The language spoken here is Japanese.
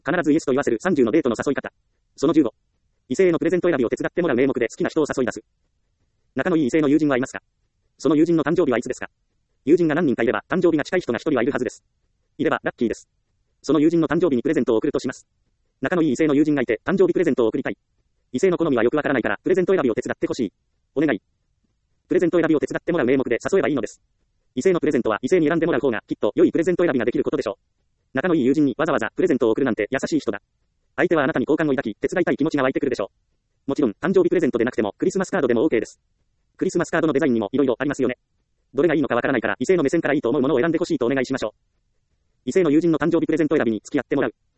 必ずイエスと言わせる30のデートの誘い方。その15。異性へのプレゼント選びを手伝ってもらう名目で好きな人を誘い出す。仲のいい異性の友人はいますか？その友人の誕生日はいつですか？友人が何人かいれば、誕生日が近い人が1人はいるはずです。いれば、ラッキーです。その友人の誕生日にプレゼントを贈るとします。仲のいい異性の友人がいて、誕生日プレゼントを贈りたい。異性の好みはよくわからないから、プレゼント選びを手伝ってほしい。お願い。プレゼント選びを手伝ってもらう名目で誘えばいいのです。異性のプレゼントは異性に選んでもらう方が、きっと良いプレゼント選びができることでしょう。仲のいい友人にわざわざプレゼントを贈るなんて優しい人だ。相手はあなたに好感を抱き、手伝いたい気持ちが湧いてくるでしょう。もちろん、誕生日プレゼントでなくても、クリスマスカードでも OK です。クリスマスカードのデザインにも色々ありますよね。どれがいいのかわからないから、異性の目線からいいと思うものを選んでほしいとお願いしましょう。異性の友人の誕生日プレゼント選びに付き合ってもらう。